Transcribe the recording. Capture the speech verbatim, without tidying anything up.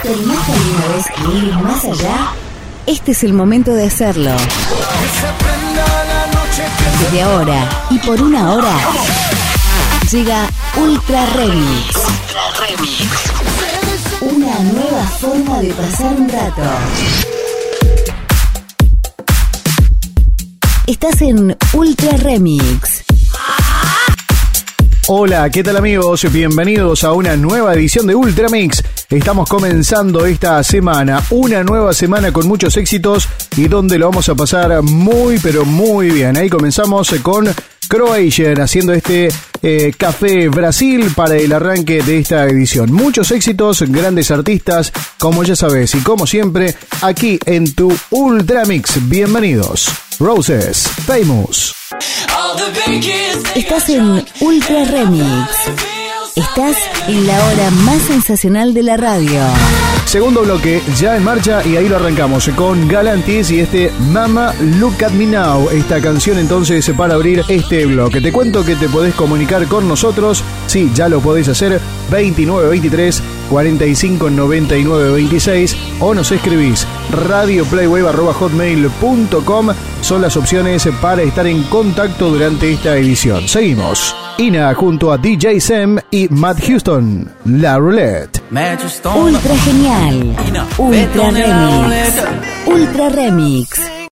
¿Terminaste alguna vez a ir más allá? Este es el momento de hacerlo. Desde ahora y por una hora llega Ultra Remix. Ultra Remix. Una nueva forma de pasar un rato. Estás en Ultra Remix. Hola, ¿qué tal amigos? Bienvenidos a una nueva edición de Ultra Mix. Estamos comenzando esta semana, una nueva semana con muchos éxitos y donde lo vamos a pasar muy pero muy bien. Ahí comenzamos con Croatian haciendo este eh, Café Brasil para el arranque de esta edición. Muchos éxitos, grandes artistas, como ya sabes y como siempre, aquí en tu Ultra Mix. Bienvenidos. Roses, Famous. Estás en Ultra Remix. Estás en la hora más sensacional de la radio. Segundo bloque ya en marcha y ahí lo arrancamos con Galantis y este Mama Look at Me Now. Esta canción entonces para abrir este bloque. Te cuento que te podés comunicar con nosotros. Sí, ya lo podés hacer. veintinueve veintitrés cuarenta y cinco noventa y nueve veintiséis o nos escribís radioplaywave arroba hotmail punto com. Son las opciones para estar en contacto durante esta edición. Seguimos. Ina junto a D J Sam y Matt Houston, La Roulette. Ultra genial. Ultra Remix. Ultra Remix.